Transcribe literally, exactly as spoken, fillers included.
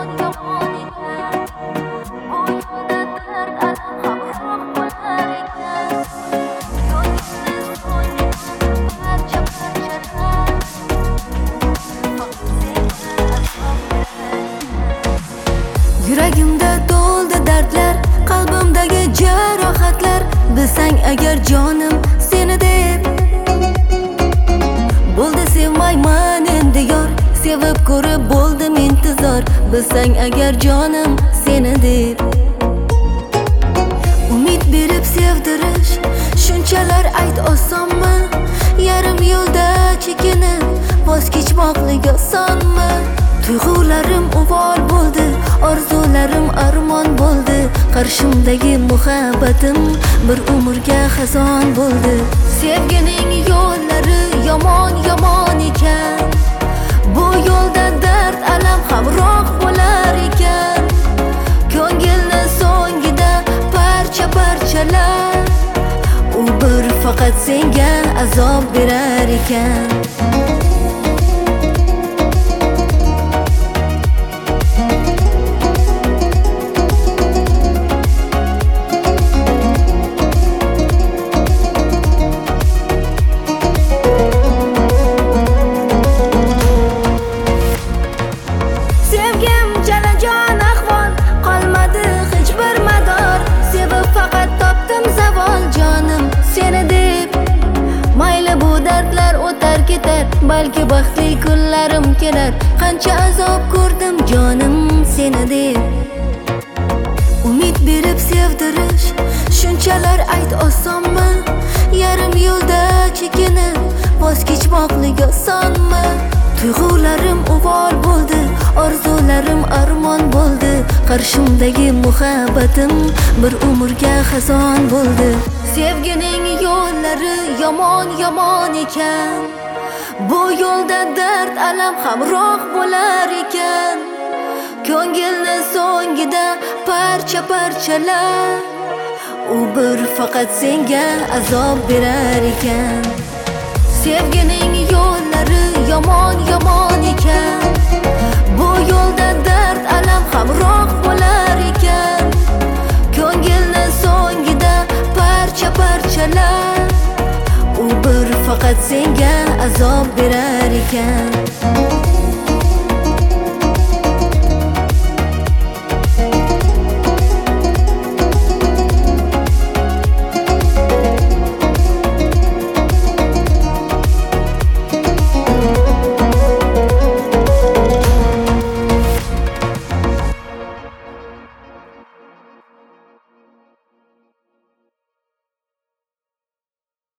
Yuragimda to'ldi dardlar, qalbimdagi jarohatlar. Bilsang agar jonim seni deb bo'ldi, sevmayman endi yor. Sevib ko'rib bo'ldim intizor. Bilsang agar jonim seni deb umid berib sevdirish shunchalar ayt osonmi? Yarim yo'lda chekinib voz kechmoqlik osonmi? Tuyg'ularim uvol bo'ldi, orzularim armon bo'ldi. Qarshimdagi muhabbatim bir umrga xazon bo'ldi. Sevgining yo'llari yomon yomon ekan, bu yo'lda dard alam hamroh bo'lar ekan. Ko'ngilni so'ngida parcha parchalar, u bir faqat senga azob berar ekan. Balki baxtli kunlarim kelar. Qancha azob ko'rdim jonim seni deb. Umid berib sevdirish shunchalar ayt osonmi? Yarim yo'lda chekinib voz kechmoqlik osonmi? Tuyg'ularim uvol bo'ldi, orzularim armon bo'ldi. Qarshimdagi muhabbatim bir umrga xazon bo'ldi. Sevgining yo'llari yomon yomon ekan, bu yo'lda dard alam hamroh bo'lar ekan. Ko'ngilni so'ngida parcha parchalar, u bir faqat senga azob berar ekan. Sevgining yo'llari yomon yomon ekan, bu yo'lda dard alam hamroh bo'lar ekan. Ko'ngilni so'ngida parcha parchalar, u bir faqat senga azob berar ekan.